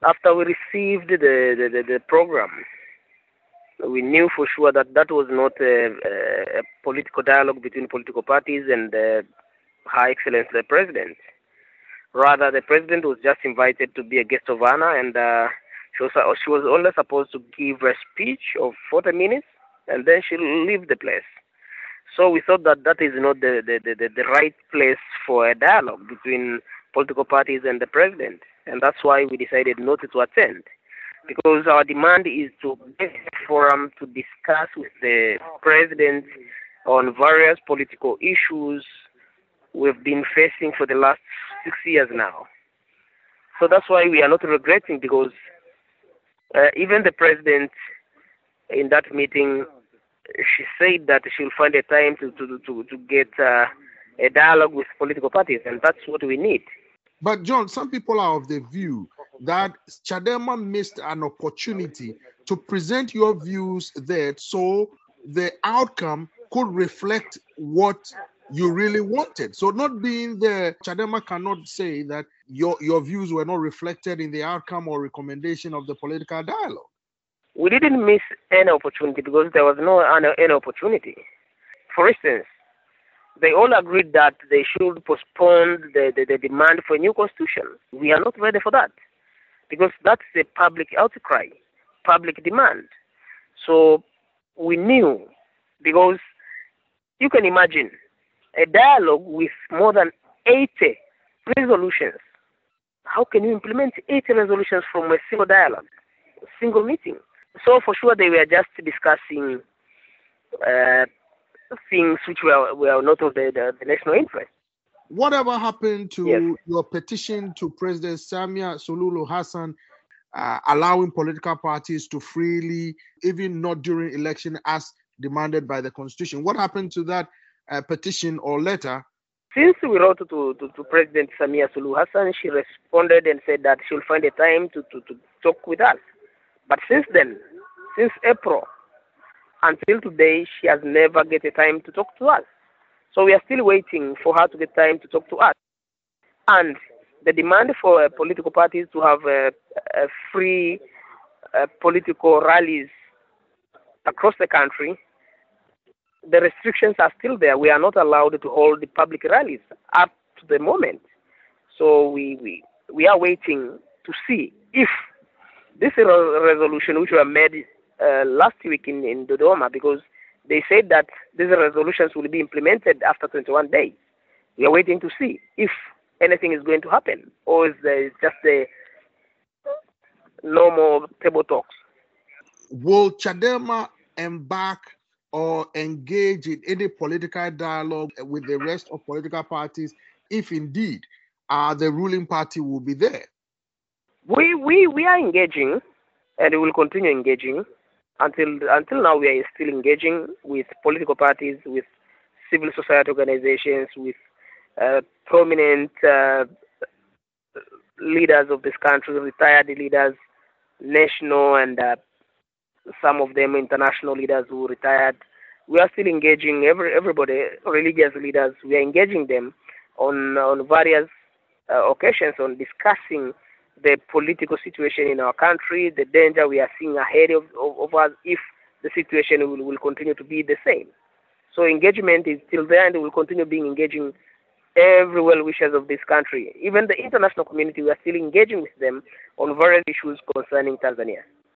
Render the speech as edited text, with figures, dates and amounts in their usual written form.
After we received the program, we knew for sure that that was not a political dialogue between political parties and Her Excellency the President. Rather, the President was just invited to be a guest of honor, and she was only supposed to give a speech of 40 minutes, and then she'll leave the place. So we thought that that is not the right place for a dialogue between political parties and the President, and that's why we decided not to attend, because our demand is to get a forum to discuss with the President on various political issues we've been facing for the last 6 years now. So that's why we are not regretting, because even the President in that meeting, she said that she'll find a time to get a dialogue with political parties, and that's what we need. But John, some people are of the view that Chadema missed an opportunity to present your views there, so the outcome could reflect what you really wanted. So not being there, Chadema cannot say that your views were not reflected in the outcome or recommendation of the political dialogue. We didn't miss any opportunity because there was no any opportunity. For instance, they all agreed that they should postpone the demand for a new constitution. We are not ready for that because that's a public outcry, public demand. So we knew, because you can imagine a dialogue with more than 80 resolutions. How can you implement 80 resolutions from a single dialogue, a single meeting? So for sure they were just discussing things which were not of the national interest. Whatever happened to your petition to President Samia Suluhu Hassan allowing political parties to freely, even not during election as demanded by the Constitution? What happened to that petition or letter? Since we wrote to President Samia Suluhu Hassan, she responded and said that she'll find a time to talk with us. But since then, since April until today, she has never get a time to talk to us. So we are still waiting for her to get time to talk to us. And the demand for political parties to have free political rallies across the country, the restrictions are still there. We are not allowed to hold the public rallies up to the moment. So we are waiting to see if this resolution, which were made last week in Dodoma, because they said that these resolutions will be implemented after 21 days. We are waiting to see if anything is going to happen, or is there just a normal table talks. Will Chadema embark or engage in any political dialogue with the rest of political parties if indeed the ruling party will be there? We are engaging, and we will continue engaging. Until now, we are still engaging with political parties, with civil society organizations, with prominent leaders of this country, retired leaders, national and some of them international leaders who retired. We are still engaging everybody, religious leaders. We are engaging them on various occasions on discussing the political situation in our country, the danger we are seeing ahead of us if the situation will continue to be the same. So engagement is still there, and we will continue being engaging every well-wishers of this country. Even the international community, we are still engaging with them on various issues concerning Tanzania.